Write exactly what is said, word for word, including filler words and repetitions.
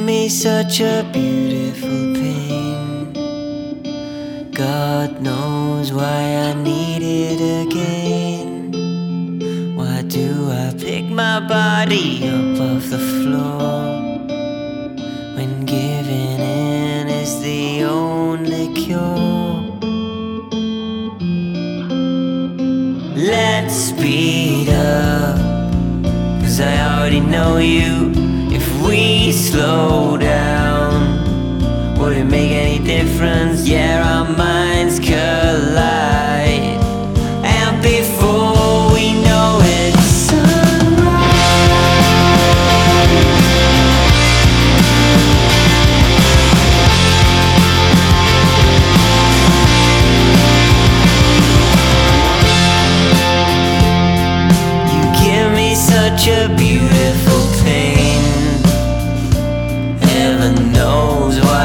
me such a beautiful pain. God knows why I need it again. Why do I pick my body up off the floor when giving in is the only cure? Let's speed up, 'cause I already know you. If we slow down, would it make any difference? Yeah, our minds collide, and before we know it, such a beautiful pain. Heaven knows why